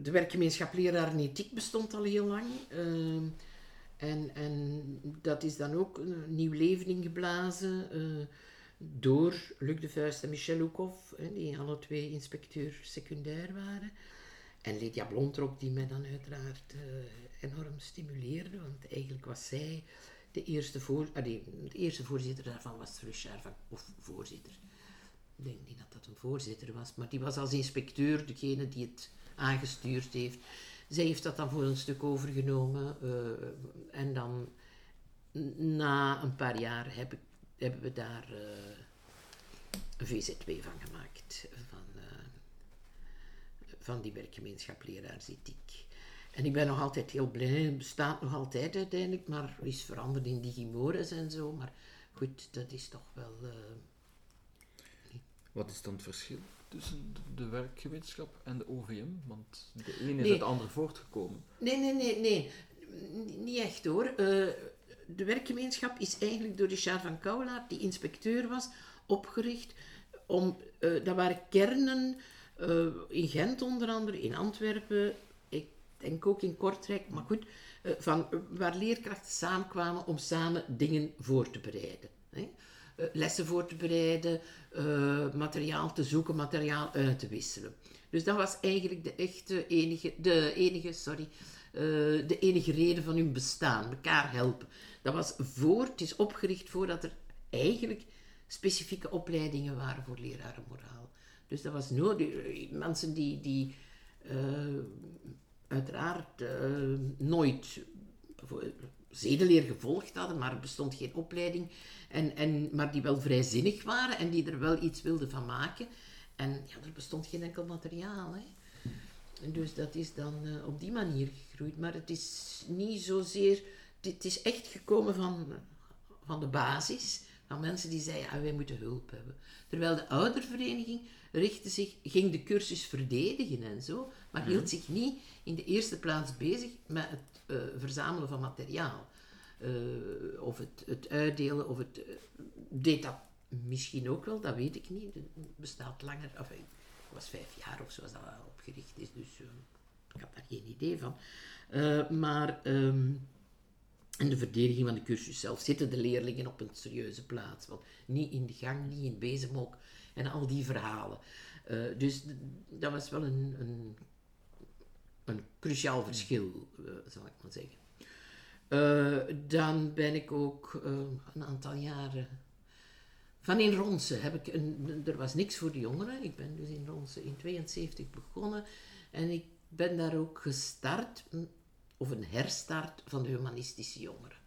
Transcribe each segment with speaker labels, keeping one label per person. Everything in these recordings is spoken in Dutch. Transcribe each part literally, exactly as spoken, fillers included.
Speaker 1: de werkgemeenschap Leraren Ethiek bestond al heel lang. Uh, en, en dat is dan ook een nieuw leven ingeblazen uh, door Luc de Vuist en Michel Hoekhoff, hè, die alle twee inspecteur secundair waren. En Lydia Blontrok, die mij dan uiteraard uh, enorm stimuleerde, want eigenlijk was zij de eerste, voor, uh, de, de eerste voorzitter daarvan was Fluchard, van, of voorzitter. Ik denk niet dat dat een voorzitter was, maar die was als inspecteur degene die het aangestuurd heeft. Zij heeft dat dan voor een stuk overgenomen uh, en dan na een paar jaar heb ik, hebben we daar uh, een V Z W van gemaakt, van, uh, van die werkgemeenschap Leraarsethiek. En ik ben nog altijd heel blij, het bestaat nog altijd uiteindelijk, maar is veranderd in Digimores en zo, maar goed, dat is toch wel... Uh,
Speaker 2: Wat is dan het verschil tussen de werkgemeenschap en de O V M? Want de ene is
Speaker 1: nee.
Speaker 2: uit de andere voortgekomen.
Speaker 1: Nee, nee, nee, nee. Niet echt hoor. Uh, de werkgemeenschap is eigenlijk door Richard van Kouwelaert, die inspecteur was, opgericht om... Uh, dat waren kernen uh, in Gent onder andere, in Antwerpen, ik denk ook in Kortrijk, maar goed, uh, van, uh, waar leerkrachten samenkwamen om samen dingen voor te bereiden. Hè? Uh, lessen voor te bereiden, uh, materiaal te zoeken, materiaal uit te wisselen. Dus dat was eigenlijk de echte enige, de enige, sorry, uh, de enige reden van hun bestaan, elkaar helpen. Dat was voor, het is opgericht voordat er eigenlijk specifieke opleidingen waren voor lerarenmoraal. Dus dat was nodig. Mensen die, die uh, uiteraard uh, nooit zedeleer gevolgd hadden, maar er bestond geen opleiding, en, en, maar die wel vrijzinnig waren en die er wel iets wilden van maken. En ja, er bestond geen enkel materiaal. Hè. En dus dat is dan uh, op die manier gegroeid. Maar het is niet zozeer... Het is echt gekomen van, van de basis, van mensen die zeiden, ah, wij moeten hulp hebben. Terwijl de oudervereniging richtte zich, ging de cursus verdedigen en zo, maar hield mm. zich niet in de eerste plaats bezig met het uh, verzamelen van materiaal. Uh, of het, het uitdelen, of het... Uh, deed dat misschien ook wel, dat weet ik niet. Het bestaat langer, of het was vijf jaar of zo als dat opgericht is, dus uh, ik heb daar geen idee van. Uh, maar... Um, En de verdediging van de cursus zelf zitten de leerlingen op een serieuze plaats. Want niet in de gang, niet in het bezemhok en al die verhalen. Uh, dus d- dat was wel een, een, een cruciaal verschil, uh, zal ik maar zeggen. Uh, dan ben ik ook uh, een aantal jaren... Van in Ronsen heb ik... Een, er was niks voor de jongeren. Ik ben dus in Ronsen in tweeënzeventig begonnen. En ik ben daar ook gestart... of een herstart van de humanistische jongeren.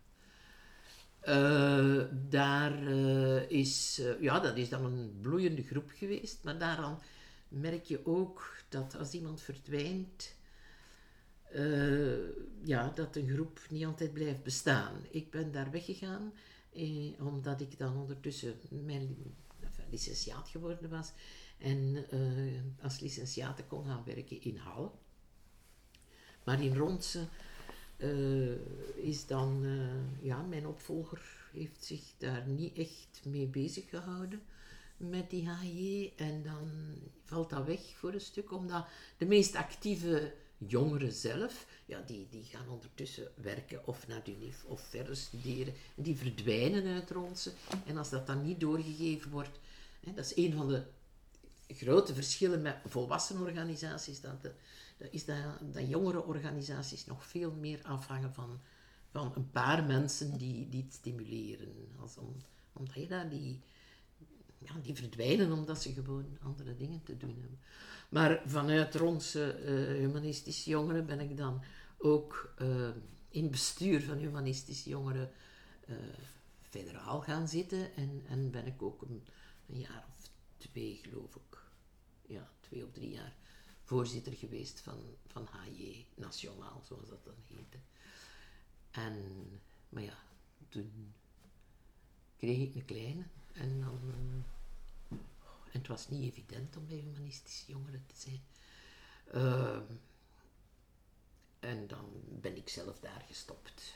Speaker 1: Uh, daar uh, is... Uh, ja, dat is dan een bloeiende groep geweest, maar daaraan merk je ook dat als iemand verdwijnt, uh, ja, dat een groep niet altijd blijft bestaan. Ik ben daar weggegaan, eh, omdat ik dan ondertussen mijn enfin, licentiaat geworden was en uh, als licentiate kon gaan werken in Halle. Maar in Ronsen uh, is dan, uh, ja, mijn opvolger heeft zich daar niet echt mee bezig gehouden met die H J. En dan valt dat weg voor een stuk, omdat de meest actieve jongeren zelf, ja, die, die gaan ondertussen werken of naar de U N I F of verder studeren. En die verdwijnen uit Ronsen. En als dat dan niet doorgegeven wordt, hè, dat is een van de grote verschillen met volwassen organisaties, dat, de, dat is dat, dat jongere organisaties nog veel meer afhangen van, van een paar mensen die, die het stimuleren. Als om, omdat je daar die, ja, die verdwijnen omdat ze gewoon andere dingen te doen hebben. Maar vanuit onze uh, humanistische jongeren ben ik dan ook uh, in het bestuur van humanistische jongeren uh, federaal gaan zitten en, en ben ik ook een, een jaar of twee, geloof ik, ja, twee of drie jaar voorzitter geweest van, van H J Nationaal, zoals dat dan heette. En, maar ja, toen kreeg ik een kleine en dan... Uh, en het was niet evident om bij humanistische jongeren te zijn. Uh, en dan ben ik zelf daar gestopt.